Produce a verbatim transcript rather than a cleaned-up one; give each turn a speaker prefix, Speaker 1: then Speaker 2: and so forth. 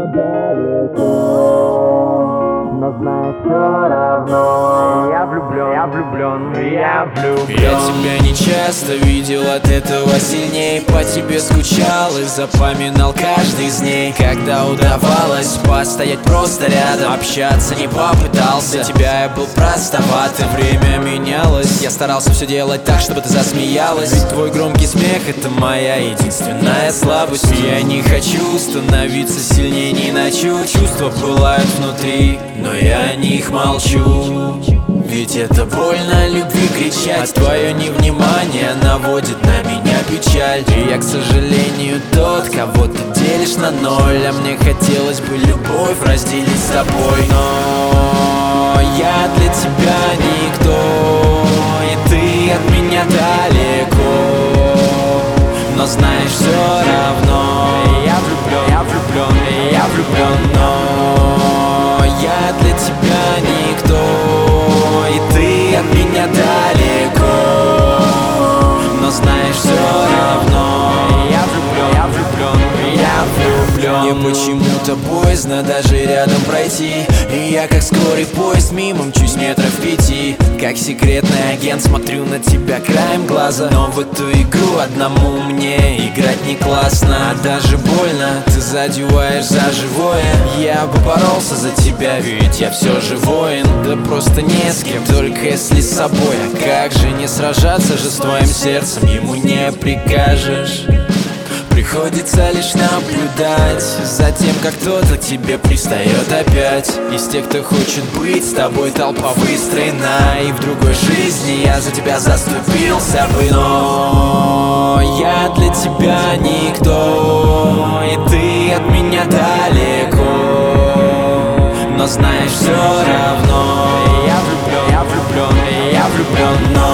Speaker 1: Но знай, все равно я влюблен, я влюблен, я влюблен.
Speaker 2: Я тебя не часто видел, от этого сильней по тебе скучал и запоминал каждый из дней. Когда удавалось постоять просто рядом, общаться не попытался. Для тебя я был простоват, и время менялось. Я старался все делать так, чтобы ты засмеялась. Ведь твой громкий смех — это моя единственная слабость. Я не хочу становиться сильнее ни на чуть. Чувства пылают внутри, но я о них молчу. Ведь это больно любви кричать, а твое невнимание наводит на меня печаль. И я, к сожалению, тот, кого ты делишь на ноль. А мне хотелось бы любовь разделить с тобой. Но я для тебя никто, и ты от меня далеко. Но знаешь, все равно я влюблен, я влюблен, я влюблен. Но я для тебя никто, и ты от меня далеко. Но знаешь, все равно я влюблен, я влюблен, я влюблен. Мне почему-то боязно даже рядом пройти, и я как скорый поезд мимо мчусь метров пяти. Как секретный агент смотрю на тебя краем глаза. Но в эту игру одному мне играть не классно. А даже больно, ты задеваешь за живое. Я бы боролся за тебя, ведь я все же воин. Да просто не с кем, только если с собой. А как же не сражаться же с твоим сердцем, ему не прикажешь. Приходится лишь наблюдать за тем, как кто-то к тебе пристает опять. Из тех, кто хочет быть с тобой, толпа выстроена. И в другой жизни я за тебя заступился бы. Но я для тебя никто, и ты от меня далеко. Но знаешь, все равно я влюблен, я влюблен, я влюблен. Но